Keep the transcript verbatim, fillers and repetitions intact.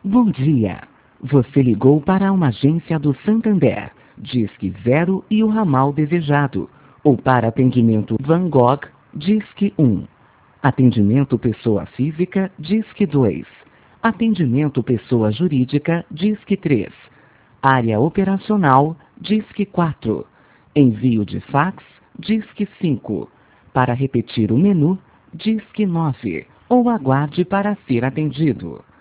Bom dia. Você ligou para uma agência do Santander, Disque Zero e o ramal desejado. Ou para atendimento Van Gogh, Disque um. Atendimento pessoa física, Disque dois. Atendimento pessoa jurídica, Disque três. Área operacional, Disque quatro. Envio de fax, Disque cinco. Para repetir o menu, Disque nove. Ou aguarde para ser atendido.